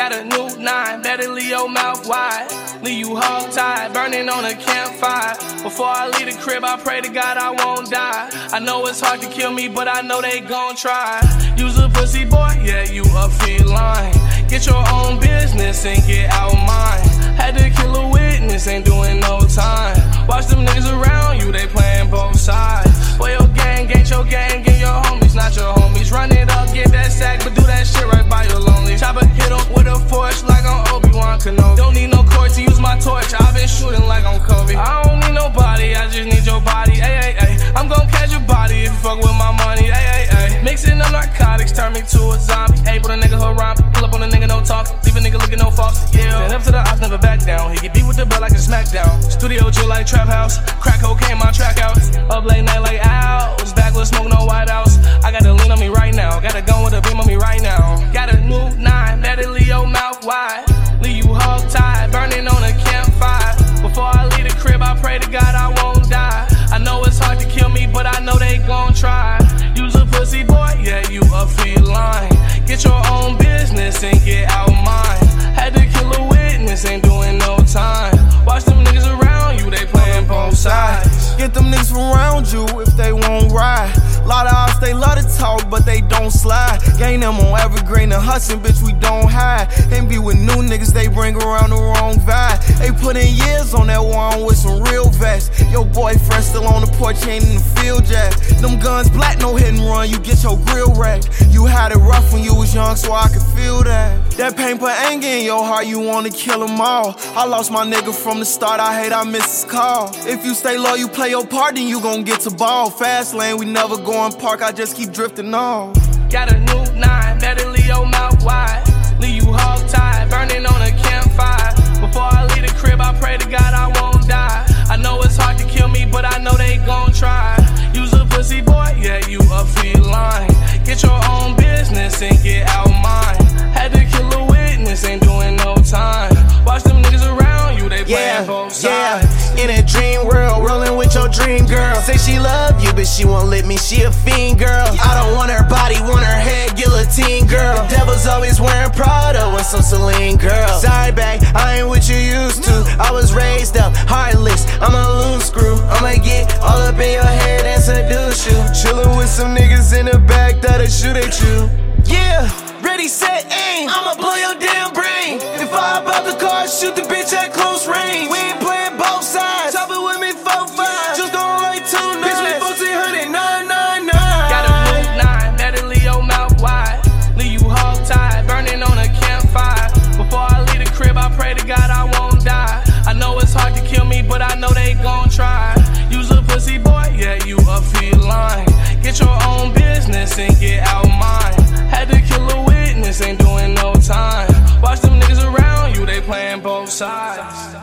Got a new 9, better leave your mouth wide. Leave you hog-tied, burning on a campfire. Before I leave the crib, I pray to God I won't die. I know it's hard to kill me, but I know they gon' try. You's a pussy boy, yeah, you a feline. Get your own business and get out mine. Had to kill a witness, ain't doing no time. Watch them niggas around you, they playing both sides. For your gang, ain't your gang, get your homies, not your homies. Run it up, get that sack, but do that shit right by your lonely. Chopper hit him with a force like I'm Obi-Wan Kenobi. Don't need no court to use my torch, I've been shooting like I'm Kobe. I don't need nobody, I just need your body, ayy, ayy. I'm gon' catch your body if you fuck with my money, ayy, ayy. Mixing up narcotics, turn me to a zombie. Ayy, put a nigga haram, pull up on a nigga, no talking. Leave a nigga looking no false, yeah. Stand up to the ops, never back down. He get beat with the belt like a smackdown. Studio chill like trap house, crack cocaine, my track house. Up late night like owls, backward smoke, no white house. I got a lean on me right now, got a gun with a beam on me right now. Got a new 9, better leave your mouth wide. Leave you hog-tied, burning on a campfire. Before I leave the crib, I pray to God I won't die. I know it's hard to kill me, but I know they gon' try. You's a pussy boy, yeah, you a feline. Get your own business and get out mine. Had to kill a witness, ain't doing no time. Watch them niggas around you, they playing both sides. Get them niggas from around you if they won't ride. Lot of ops, they love to talk, but they don't slide. Gain them on Evergreen and Hudson, bitch, we don't hide. Ain't be with new niggas, they bring around the wrong vibe. They put in years on that one with some real vests. Your boyfriend still on the porch, ain't in the field yet. Them guns black, no hit and run, you get your grill wrecked. You had it rough when you was young, so I could feel that. That pain put anger in your heart, you wanna kill them all. I lost my nigga from the start, I hate I miss his call. If you stay low, you play your part, then you gon' get to ball. Fast lane, we never go in park, I just keep drifting off. Got a new 9, better leave your mouth wide. Leave you hog-tied, burning on a campfire. Before I leave the crib, I pray to God I won't die. I know it's hard to kill me, but I know they gon' try. You's a pussy boy, yeah, you a feline. Get your own business and get out mine. Had to kill a witness, ain't doing no time. Watch them niggas around you, they playing both sides. In a dream world, rolling with your dream girl. Say she love you, but she won't let me, she a fiend girl. I don't want her body, want her head, guillotine girl. The devil's always wearing Prada and some Celine girl. Sorry back, I ain't what you used to. I was raised up, heartless, I'm a loose screw. I'ma get all up in your head and seduce you. Chillin' with some niggas in the back that'll shoot at you. Yeah, ready, set, aim, I'ma blow your damn brain. If I hop out the car, shoot the bitch at close range. We ain't playing both sides, chop it with me 4-5. Just don't write 2 9. Bitch, we 1400 999. Got a new 9, better leave your mouth wide. Leave you hog-tied, burning on a campfire. Before I leave the crib, I pray to God I won't die. I know it's hard to kill me, but I know they gon' try. You's a pussy boy, yeah, you a feline. Get your own business and get out mine. Had to kill a witness, ain't doing no time. Watch them niggas around you, they playing both sides.